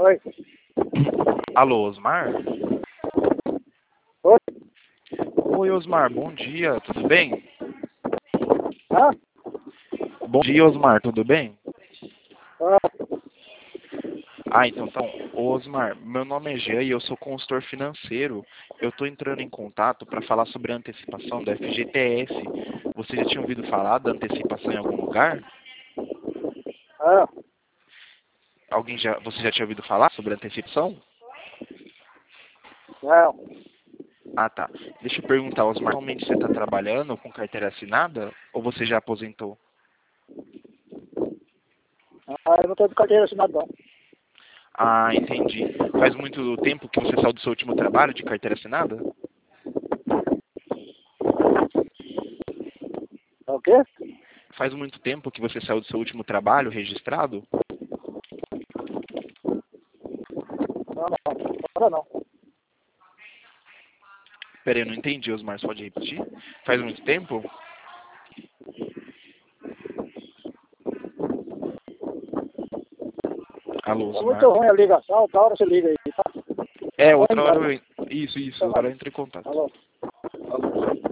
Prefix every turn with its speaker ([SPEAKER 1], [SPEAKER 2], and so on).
[SPEAKER 1] Oi.
[SPEAKER 2] Alô, Osmar?
[SPEAKER 1] Oi.
[SPEAKER 2] Oi, Osmar, bom dia, tudo bem?
[SPEAKER 1] Hã?
[SPEAKER 2] Bom dia, Osmar, tudo bem? Então, Osmar, meu nome é Jean e eu sou consultor financeiro. Eu estou entrando em contato para falar sobre a antecipação da FGTS. Você já tinha ouvido falar da antecipação em algum lugar? Você já tinha ouvido falar sobre a antecipação?
[SPEAKER 1] Não.
[SPEAKER 2] Ah, tá. Deixa eu perguntar, Osmar, atualmente você está trabalhando com carteira assinada ou você já aposentou?
[SPEAKER 1] Eu não estou de carteira assinada, não.
[SPEAKER 2] Ah, entendi. Faz muito tempo que você saiu do seu último trabalho de carteira assinada?
[SPEAKER 1] É o quê?
[SPEAKER 2] Faz muito tempo que você saiu do seu último trabalho registrado?
[SPEAKER 1] Não, não. Agora não.
[SPEAKER 2] Peraí, eu não entendi, Osmar, você pode repetir? Faz muito tempo? Alô,
[SPEAKER 1] É muito
[SPEAKER 2] Osmar?
[SPEAKER 1] ruim a ligação, outra hora você liga aí, tá?
[SPEAKER 2] É,
[SPEAKER 1] Vai
[SPEAKER 2] outra hora
[SPEAKER 1] embora.
[SPEAKER 2] eu... Isso,
[SPEAKER 1] Tá
[SPEAKER 2] outra hora
[SPEAKER 1] bom.
[SPEAKER 2] eu entro em contato.
[SPEAKER 1] Alô.
[SPEAKER 2] Alô.